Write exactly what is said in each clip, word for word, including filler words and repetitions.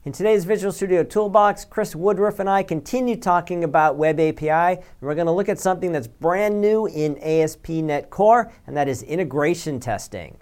In today's Visual Studio Toolbox, Chris Woodruff and I continue talking about Web A P I, and we're going to look at something that's brand new in A S P dot NET Core, and that is integration testing.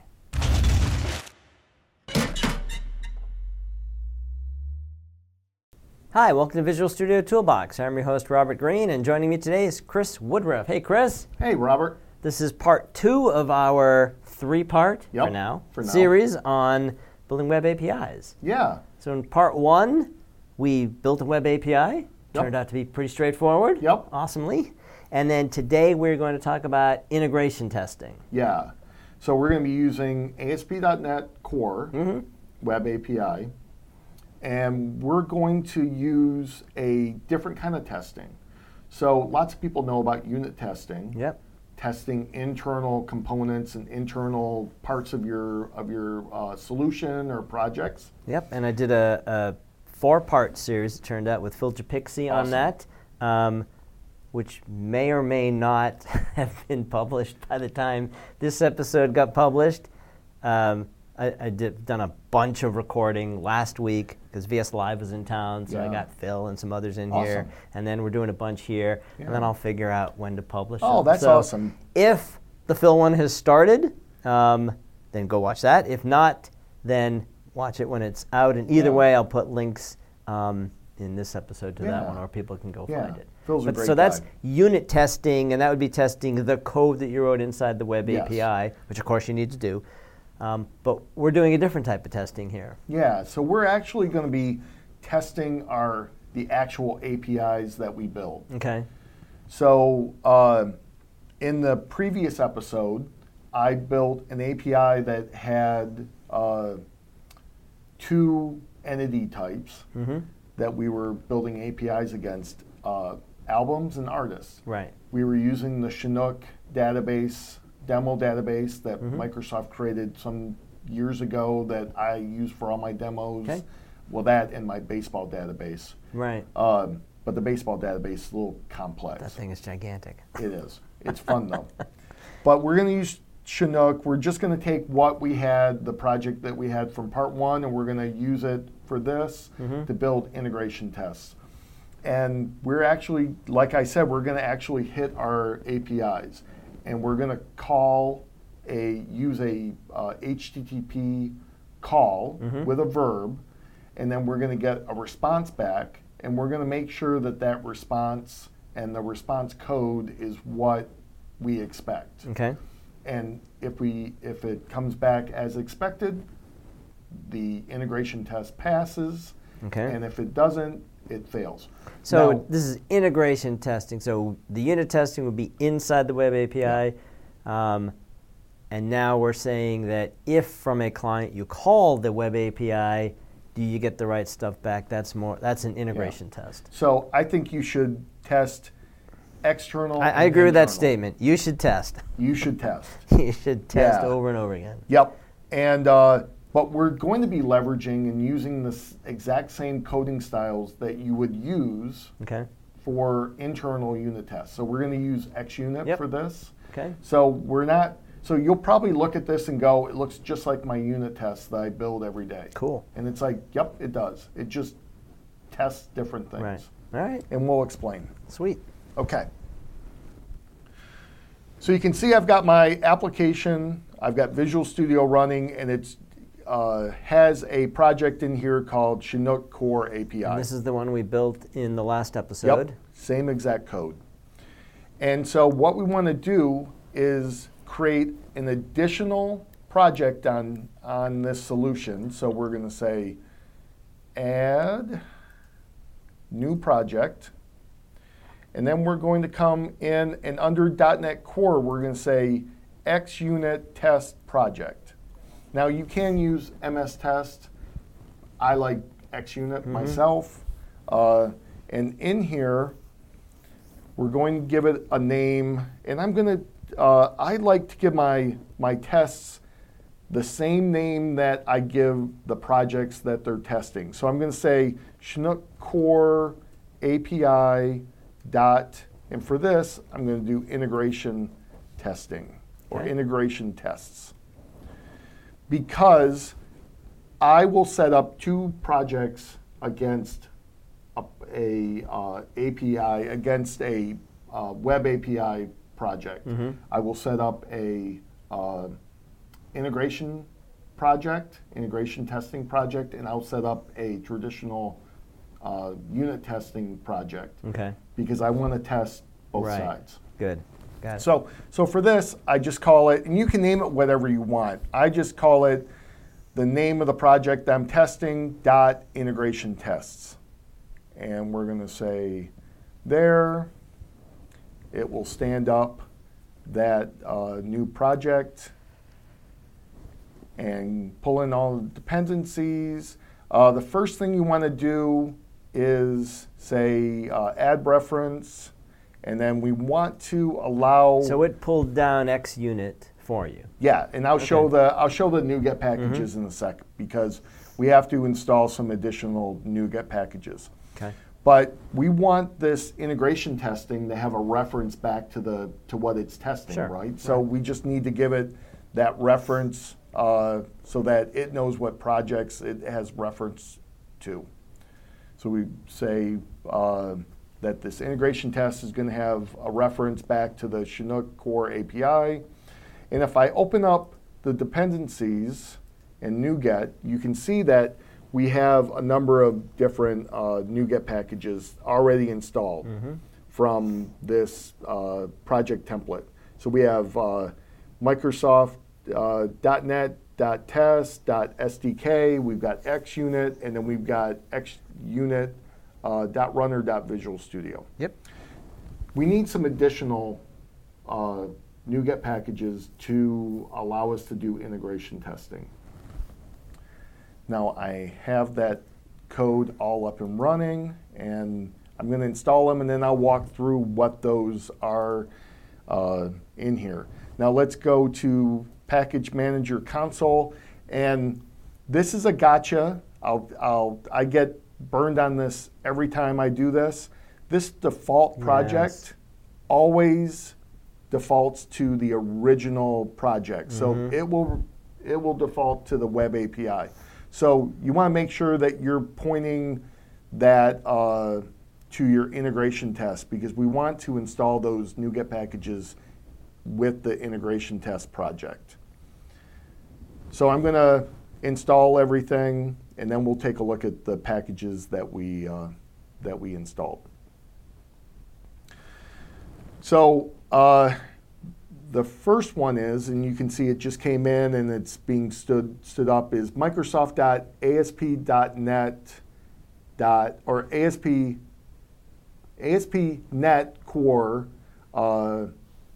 Hi, welcome to Visual Studio Toolbox. I'm your host, Robert Green, and joining me today is Chris Woodruff. Hey, Chris. Hey, Robert. This is part two of our three-part, yep, for now, for now, series on building web A P Is. Yeah. So in part one, we built a web A P I. Yep. Turned out to be pretty straightforward. Yep. Awesomely. And then today we're going to talk about integration testing. Yeah. So we're going to be using A S P dot NET Core Mm-hmm. Web A P I. And we're going to use a different kind of testing. So lots of people know about unit testing. Yep. Testing internal components and internal parts of your of your uh, solution or projects. Yep, and I did a, a four-part series, it turned out, with FilterPixie Awesome. on that, um, which may or may not have been published by the time this episode got published. Um, I, I did done a bunch of recording last week because V S Live was in town, so Yeah. I got Phil and some others in Awesome. here, and then we're doing a bunch here, Yeah. and then I'll figure out when to publish Oh, them. that's So awesome. if the Phil one has started, um, then go watch that. If not, then watch it when it's out, and either Yeah. way, I'll put links um, in this episode to that Yeah. one, or people can go Yeah. find it. Phil's a But great so that's guy. unit testing, and that would be testing the code that you wrote inside the web Yes. A P I, which of course you need to do. Um, but we're doing a different type of testing here. Yeah, so we're actually going to be testing our the actual A P Is that we build. Okay. So uh, in the previous episode, I built an A P I that had uh, two entity types Mm-hmm. that we were building A P Is against, uh, albums and artists. Right. We were using the Chinook database, demo database that Mhm. Microsoft created some years ago that I use for all my demos. Okay. Well, that and my baseball database. Right. Um, but the baseball database is a little complex. That thing is gigantic. It is. It's fun though. But we're going to use Chinook. We're just going to take what we had, the project that we had from part one, and we're going to use it for this Mhm. to build integration tests. And we're actually, like I said, we're going to actually hit our A P Is. And we're going to call a, use a uh, H T T P call Mhm. with a verb, and then we're going to get a response back, and we're going to make sure that that response and the response code is what we expect. Okay. And if we if it comes back as expected, the integration test passes, Okay. and if it doesn't, it fails. So Now- this is integration testing. So the unit testing would be inside the web A P I. Um, and now we're saying that if from a client you call the web A P I, do you get the right stuff back? That's more. That's an integration test. So I think you should test external. I, I and agree with that internal. statement. You should test. You should test. You should test Yeah. over and over again. Yep. And uh, but we're going to be leveraging and using the s- exact same coding styles that you would use Okay. for internal unit tests. So we're going to use XUnit Yep. for this. Okay. So we're not. So you'll probably look at this and go, it looks just like my unit tests that I build every day. Cool. And it's like, yep, it does. It just tests different things. Right. All right. And we'll explain. Sweet. Okay. So you can see I've got my application. I've got Visual Studio running, and it's uh, has a project in here called Chinook Core A P I. And this is the one we built in the last episode. Yep, same exact code. And so what we want to do is create an additional project on, on this solution. So we're going to say add new project. And then we're going to come in and under .NET Core, we're going to say XUnit test project. Now you can use M S Test. I like XUnit Mm-hmm. myself. Uh, and in here, we're going to give it a name. And I'm going to, uh, I like to give my, my tests the same name that I give the projects that they're testing. So I'm going to say Chinook Core A P I dot, and for this, I'm going to do integration testing or Okay. integration tests. Because I will set up two projects against a, a uh, A P I, against a uh, web A P I project. Mm-hmm. I will set up a uh, integration project, integration testing project, and I'll set up a traditional uh, unit testing project. Okay. Because I want to test both Right. sides. Good. Got it. So, so for this, I just call it, and you can name it whatever you want. I just call it the name of the project I'm testing dot integration tests. And we're going to say there, it will stand up that uh, new project and pull in all the dependencies. Uh, the first thing you want to do is say uh, add reference, and then we want to allow. So it pulled down X unit for you. Yeah, and I'll Okay. show the I'll show the NuGet packages mm-hmm. in a sec, because we have to install some additional NuGet packages. Okay. But we want this integration testing to have a reference back to the to what it's testing, Sure. right? So Right. we just need to give it that reference uh, so that it knows what projects it has reference to. So we say uh, that this integration test is going to have a reference back to the Chinook Core A P I. And if I open up the dependencies in NuGet, you can see that we have a number of different uh, NuGet packages already installed mm-hmm. from this uh, project template. So we have uh, Microsoft uh, .NET .test, .sdk, we've got XUnit, and then we've got XUnit uh, .runner .visual studio. Yep. We need some additional uh, NuGet packages to allow us to do integration testing. Now I have that code all up and running, and I'm going to install them, and then I'll walk through what those are uh, in here. Now let's go to Package Manager Console, and this is a gotcha. I'll, I'll, I get burned on this every time I do this. This default project Yes. always defaults to the original project. Mm-hmm. So it will, it will default to the web A P I. So you want to make sure that you're pointing that uh, to your integration test, because we want to install those NuGet packages with the integration test project. So I'm going to install everything, and then we'll take a look at the packages that we uh, that we installed. So uh, the first one is, and you can see it just came in and it's being stood stood up, is Microsoft dot A S P dot net dot or A S P A S P dot net core uh,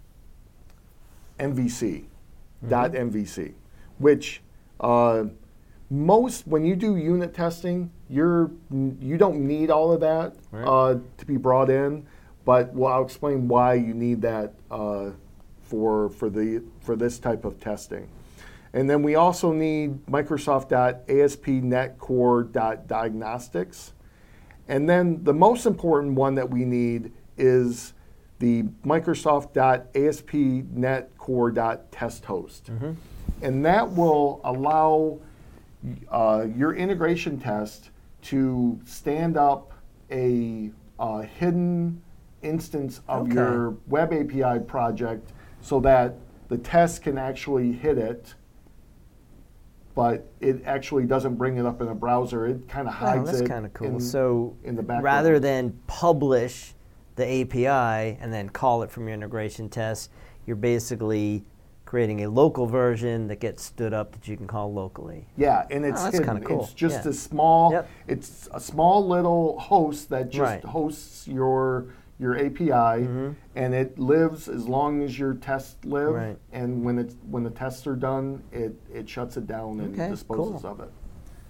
M V C mm-hmm. dot M V C, which uh, most when you do unit testing, you're you don't need all of that right. uh, to be brought in, but well, I'll explain why you need that uh, for for the for this type of testing. And then we also need Microsoft dot A S P dot net core dot diagnostics. And then the most important one that we need is the Microsoft dot A S P dot net core dot test host. Mm-hmm. And that will allow uh, your integration test to stand up a uh, hidden instance of okay. your web A P I project so that the test can actually hit it, but it actually doesn't bring it up in a browser. It kind of hides oh, that's it kind of cool. in, so in the background. Rather than publish the A P I and then call it from your integration test, you're basically creating a local version that gets stood up that you can call locally. Yeah, and it's oh, that's hidden. Cool. It's just yeah. a small. Yep. It's a small little host that just right. hosts your your A P I, mm-hmm. and it lives as long as your tests live. Right. And when it's when the tests are done, it it shuts it down and okay, disposes cool. of it.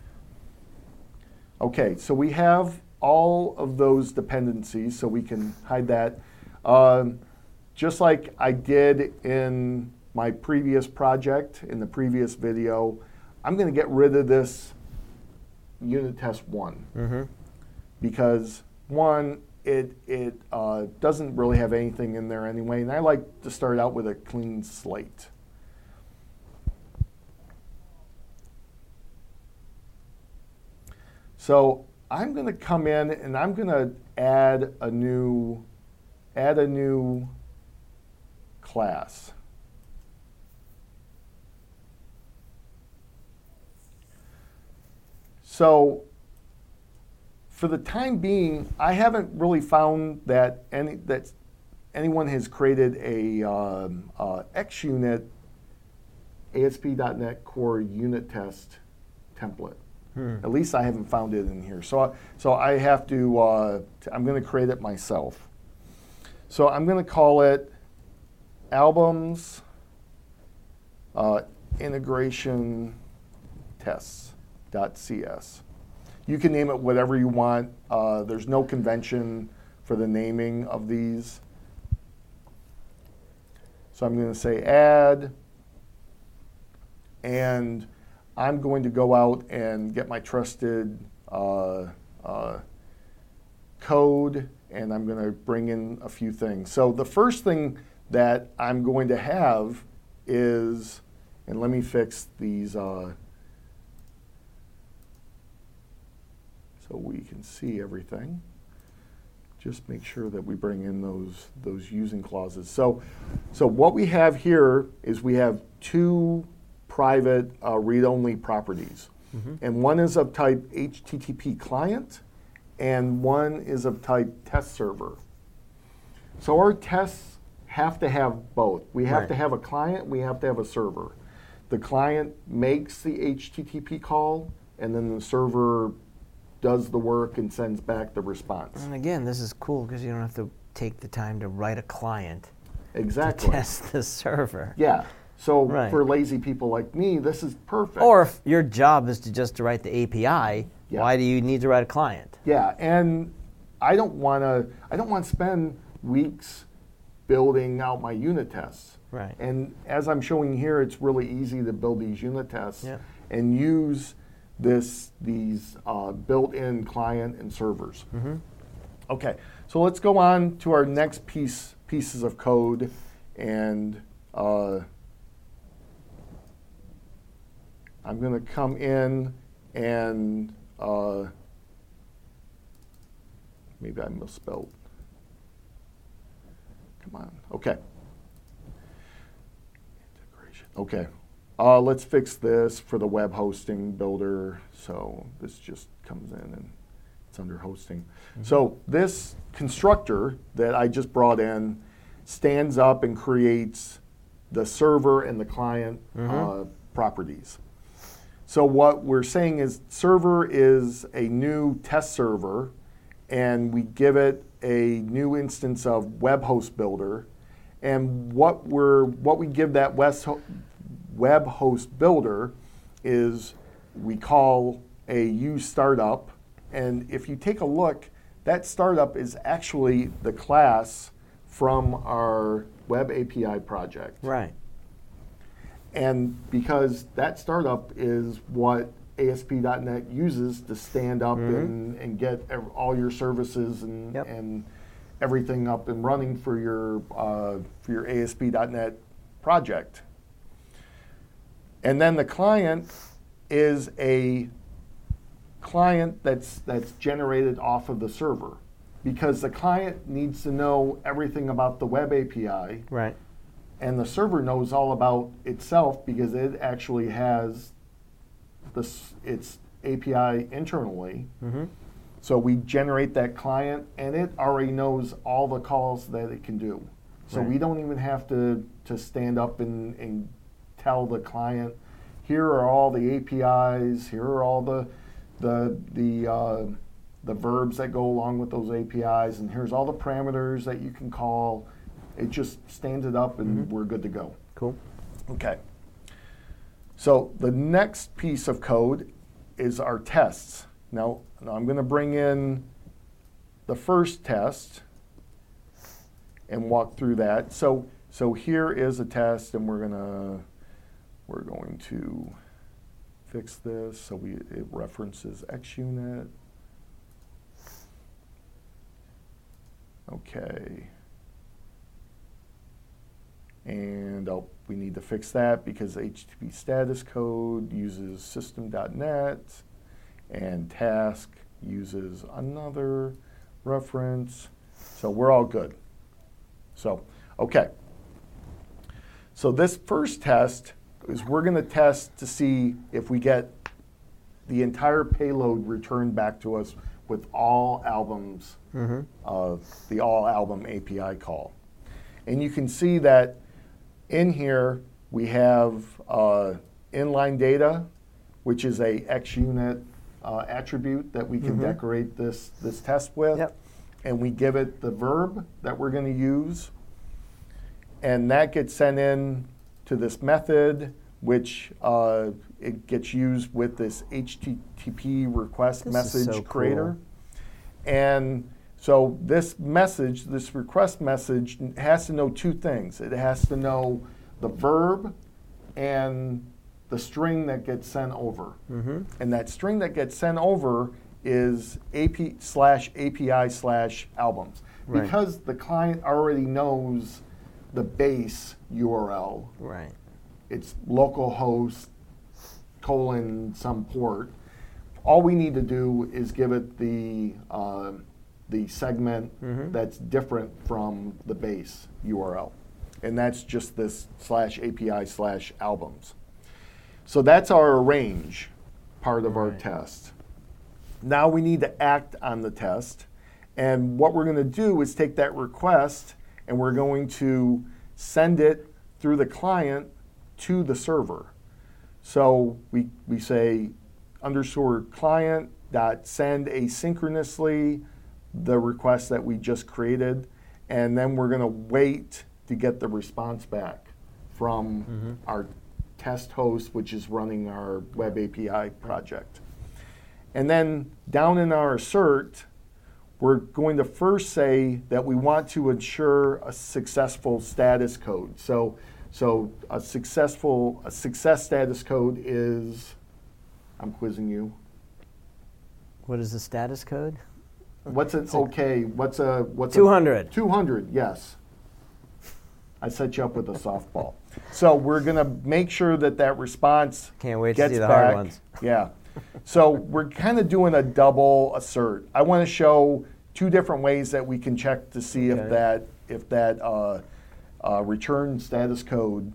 Okay, so we have all of those dependencies, so we can hide that. Um, just like I did in my previous project, in the previous video, I'm going to get rid of this unit test one. Mm-hmm. Because one, it, it uh, doesn't really have anything in there anyway, and I like to start out with a clean slate. So I'm going to come in and I'm going to add a new, add a new class. So for the time being, I haven't really found that any that anyone has created a um, uh, X Unit A S P dot net Core unit test template. Hmm. At least I haven't found it in here. So, so I have to. Uh, t- I'm going to create it myself. So I'm going to call it albums uh, integration tests dot C S. You can name it whatever you want. Uh, there's no convention for the naming of these. So I'm going to say add, and I'm going to go out and get my trusted uh, uh, code, and I'm going to bring in a few things. So the first thing that I'm going to have is, and let me fix these uh, so we can see everything. Just make sure that we bring in those those using clauses. So, so what we have here is we have two private uh, read-only properties, mm-hmm. and one is of type H T T P client, and one is of type test server. So our tests have to have both. We have right. to have a client. We have to have a server. The client makes the H T T P call, and then the server does the work and sends back the response. And again, this is cool because you don't have to take the time to write a client exactly. to test the server. Yeah. So right. for lazy people like me, this is perfect. Or if your job is to just to write the A P I, yeah. why do you need to write a client? Yeah, and I don't want to. I don't want to spend weeks building out my unit tests. Right. And as I'm showing here, it's really easy to build these unit tests yeah. and use this these uh, built-in client and servers. Mm-hmm. Okay, so let's go on to our next piece pieces of code, and uh, I'm going to come in and uh, maybe I misspelled. Come on. Okay. Integration. Okay. Uh, let's fix this for the web hosting builder. So this just comes in and it's under hosting. Mm-hmm. So this constructor that I just brought in stands up and creates the server and the client mm-hmm. uh, properties. So what we're saying is server is a new test server, and we give it a new instance of web host builder. And what we're what we give that web host builder is we call a use startup. And if you take a look, that startup is actually the class from our web A P I project. Right. And because that startup is what A S P dot net uses to stand up mm-hmm. and, and get ev- all your services and, yep. and everything up and running for your uh, for your A S P dot net project. And then the client is a client that's that's generated off of the server, because the client needs to know everything about the web A P I. Right. And the server knows all about itself because it actually has this its A P I internally. Mm-hmm. So we generate that client, and it already knows all the calls that it can do. So right. we don't even have to, to stand up and, and tell the client, here are all the A P Is, here are all the the the uh, the verbs that go along with those A P Is, and here's all the parameters that you can call. It just stands it up, and mm-hmm. we're good to go. Cool. Okay. So the next piece of code is our tests. Now, now I'm going to bring in the first test and walk through that. So so here is a test, and we're gonna we're going to fix this so we it references X unit. Okay. And oh, we need to fix that because H T T P status code uses system dot net and task uses another reference. So we're all good. So, okay. So this first test is we're going to test to see if we get the entire payload returned back to us with all albums Mm-hmm. of the all album A P I call. And you can see that in here we have uh, inline data, which is a XUnit uh, attribute that we can Mm-hmm. decorate this, this test with. Yep. And we give it the verb that we're going to use. And that gets sent in to this method, which uh, it gets used with this H T T P request This is message so creator. cool. And so this message, this request message, has to know two things. It has to know the verb and the string that gets sent over. Mm-hmm. And that string that gets sent over is A P slash A P I slash albums. Right. Because the client already knows the base U R L. Right. It's localhost colon some port. All we need to do is give it the uh, the segment Mhm. that's different from the base U R L. And that's just this slash A P I slash albums. So that's our arrange part of our Right. test. Now we need to act on the test. And what we're going to do is take that request and we're going to send it through the client to the server. So we, we say underscore client dot send asynchronously the request that we just created, and then we're going to wait to get the response back from Mm-hmm. our test host, which is running our web A P I project. And then down in our assert, we're going to first say that we want to ensure a successful status code. So, so a successful a success status code is, I'm quizzing you. What is the status code? What's an okay? What's a what's two hundred. A, two hundred. Yes. I set you up with a softball. So we're going to make sure that that response Can't wait to gets see the back. hard ones. Yeah. So we're kind of doing a double assert. I want to show two different ways that we can check to see Okay. if that if that uh, uh, return status code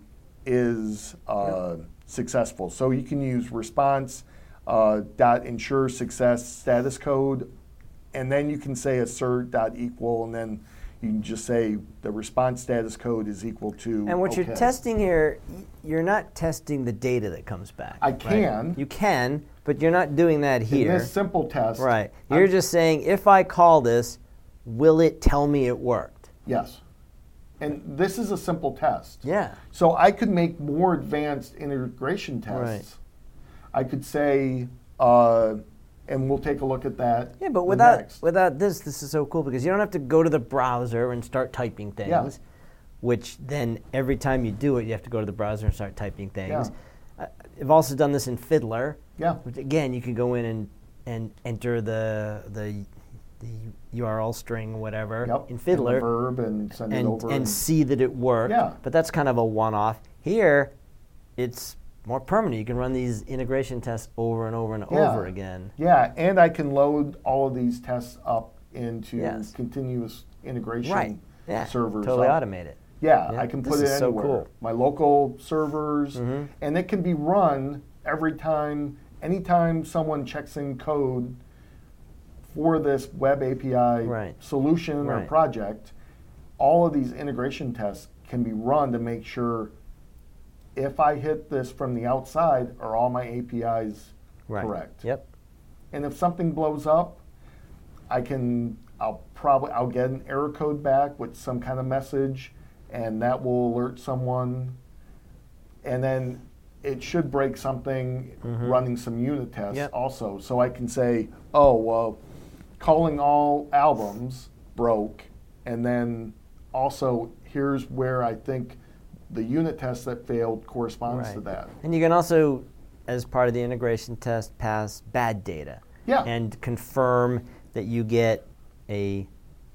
is uh, successful. So you can use response uh, dot ensure success status code, and then you can say assert dot equal, and then you can just say the response status code is equal to. And what okay. you're testing here, y- you're not testing the data that comes back. I right? can. You can, but you're not doing that here. In this simple test. Right. I'm- You're just saying, if I call this, will it tell me it worked? Yes. And this is a simple test. Yeah. So I could make more advanced integration tests. Right. I could say, uh, and we'll take a look at that. Yeah, but the without next. without this, this is so cool because you don't have to go to the browser and start typing things, Yeah. which then every time you do it, you have to go to the browser and start typing things. Yeah. Uh, I've also done this in Fiddler. Yeah. Which again, you can go in and, and enter the the the U R L string, whatever, Yep. in Fiddler, And the verb and send it and, over. and see that it worked. Yeah. But that's kind of a one-off. Here, it's more permanent. You can run these integration tests over and over and Yeah. over again. Yeah, and I can load all of these tests up into Yes. continuous integration Right. Yeah. servers. Totally up. automate it. Yeah, Yeah, I can this put it is so anywhere. cool. My local servers, Mhm. and it can be run every time, anytime someone checks in code for this web A P I Right. solution or Right. project. All of these integration tests can be run to make sure if I hit this from the outside, are all my A P Is Right. correct? Yep. And if something blows up, I can, I'll probably, I'll get an error code back with some kind of message, and that will alert someone. And then it should break something Mhm. running some unit tests Yep. also. So I can say, oh, well, calling all albums broke, and then also here's where I think the unit test that failed corresponds to Right. that. And you can also, as part of the integration test, pass bad data. Yeah. And confirm that you get a,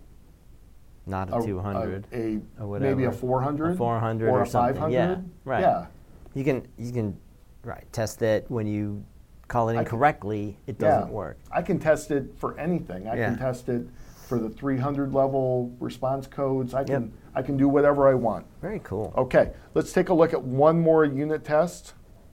not a, two hundred. A, or whatever. maybe a four hundred, A four hundred or, or a something. five hundred. Yeah, right. Yeah, You can, you can, right, test that when you call it I incorrectly, it Yeah. doesn't work. I can test it for anything. I Yeah. can test it for the three hundred level response codes. I can Yep. I can do whatever I want. Very cool. Okay, let's take a look at one more unit test.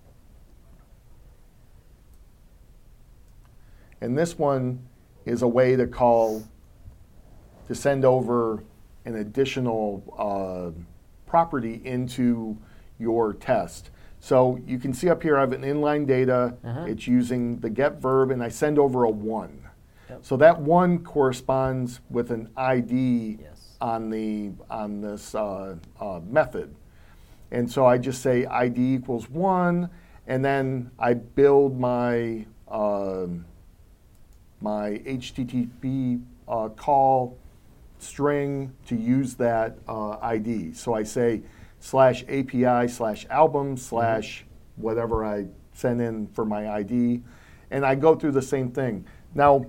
And this one is a way to call, to send over an additional uh, property into your test. So you can see up here I have an inline data. Uh-huh. It's using the get verb, and I send over a one. Yep. So that one corresponds with an I D Yes. on the on this uh, uh, method. And so I just say I D equals one, and then I build my uh, my H T T P uh, call string to use that uh, I D. So I say slash A P I slash album slash whatever I send in for my I D, and I go through the same thing. Now,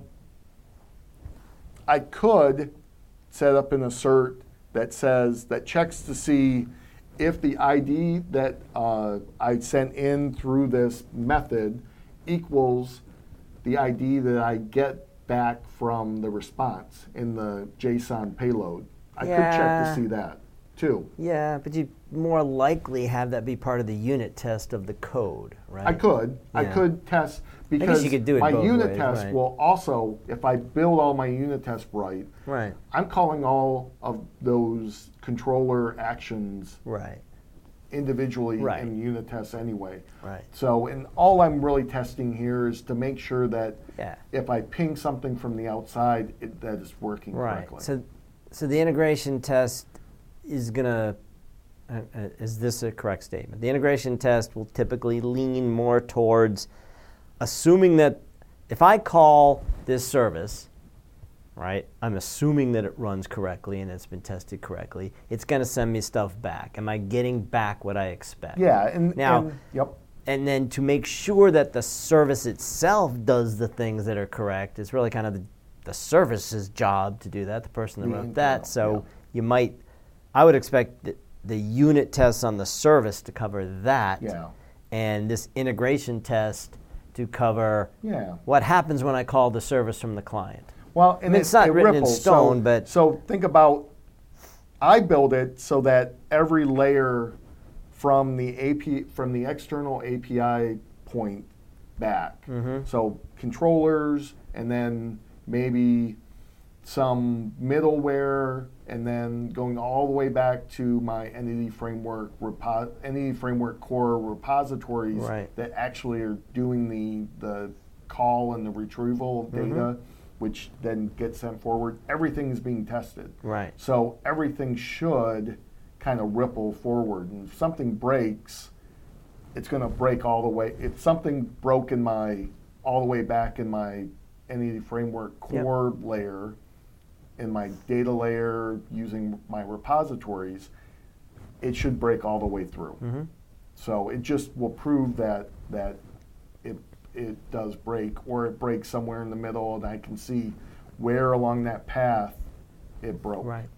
I could set up an assert that says, that checks to see if the I D that uh, I sent in through this method equals the I D that I get back from the response in the JSON payload. I could check Yeah. to see that too. Yeah, but you more likely have that be part of the unit test of the code, right? I could. I Yeah. could test because you could do it my both unit ways, test right. will also, if I build all my unit tests right, Right, I'm calling all of those controller actions right, individually Right. in unit tests anyway. right. So, and all I'm really testing here is to make sure that Yeah. if I ping something from the outside, it, that it's working Right. correctly. So, so the integration test is gonna. Uh, uh, is this a correct statement? The integration test will typically lean more towards assuming that if I call this service, right, I'm assuming that it runs correctly and it's been tested correctly. It's going to send me stuff back. Am I getting back what I expect? yeah, and Now- and, yep, And then to make sure that the service itself does the things that are correct, it's really kind of the, the service's job to do that, the person that The wrote internal, that. So yeah. you might, I would expect the, the unit tests on the service to cover that, yeah, and this integration test to cover yeah. what happens when I call the service from the client. Well, and mean, it, it's not it written in ripples. stone, so, but- so think about, I build it so that every layer from the A P from the external A P I point back. Mm-hmm. So controllers, and then maybe some middleware, and then going all the way back to my entity framework repo- entity framework core repositories Right. that actually are doing the the call and the retrieval of Mm-hmm. data, which then gets sent forward. Everything is being tested. Right. So everything should kind of ripple forward. And if something breaks, it's going to break all the way. If something broke in my, all the way back in my Entity Framework Yep. core layer, in my data layer using my repositories, it should break all the way through. Mm-hmm. So it just will prove that that it it does break, or it breaks somewhere in the middle, and I can see where along that path it broke. Right.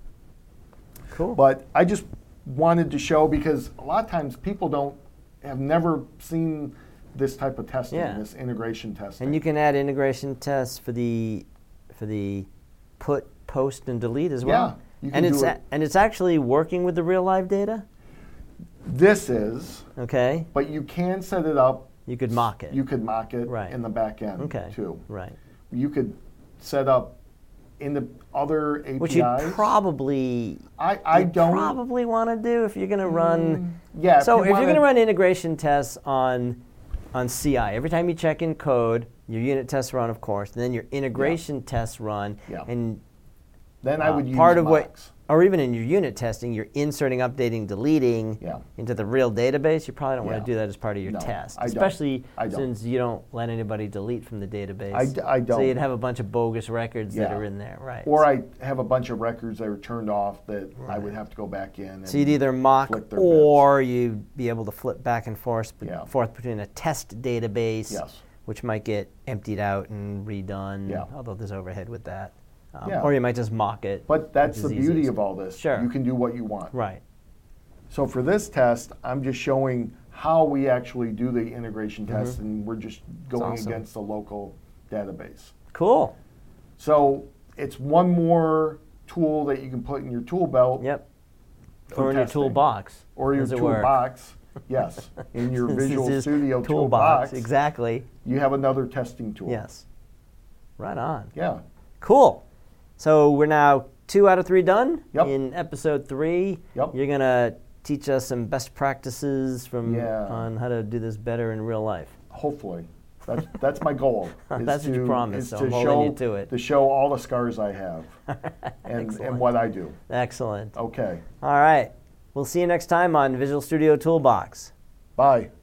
Cool. But I just wanted to show, because a lot of times people don't have never seen this type of testing, Yeah. this integration testing. And you can add integration tests for the for the put, post, and delete as well. Yeah, you can and it's do a, it. and it's actually working with the real live data. This is, Okay. but you can set it up. You could mock it. You could mock it Right. in the back end okay. too. Right. You could set up in the other A P Is. Which you probably I, I you don't probably want to do if you're going to run. Mm, yeah. So you if you're wanna- going to run integration tests on on C I, every time you check in code, your unit tests run, of course, and then your integration tests run, Yeah. and then I uh, would use part of what, mocks. or even in your unit testing, you're inserting, updating, deleting Yeah. into the real database. You probably don't Yeah. want to do that as part of your No, test, I don't. especially I don't. since you don't let anybody delete from the database. I d- I So don't. you'd have a bunch of bogus records that Yeah. are in there, right? Or I have a bunch of records that are turned off that I Right. would have to go back in. And So you'd either mock flick their or you'd be able to flip back and forth, Yeah. forth between a test database, Yes. which might get emptied out and redone, Yeah. although there's overhead with that. Um, Yeah. Or you might just mock it. But that's which the is beauty easy. of all this. Sure. You can do what you want. Right. So for this test, I'm just showing how we actually do the integration Mm-hmm. test, and we're just going awesome. against the local database. Cool. So it's one more tool that you can put in your tool belt. Yep. for Or in your testing. toolbox. Or your as it were. toolbox. Yes, in your This is Visual his Studio toolbox. toolbox, Exactly. you have another testing tool. Yes. Right on. Yeah. Cool. So we're now two out of three done. Yep. In episode three, Yep. you're going to teach us some best practices from Yeah. on how to do this better in real life. Hopefully. That's that's my goal. is That's what you to- promised, is so to I'm holding show, you to it. To show all the scars I have and, Excellent. and what I do. Excellent. Okay. All right. We'll see you next time on Visual Studio Toolbox. Bye.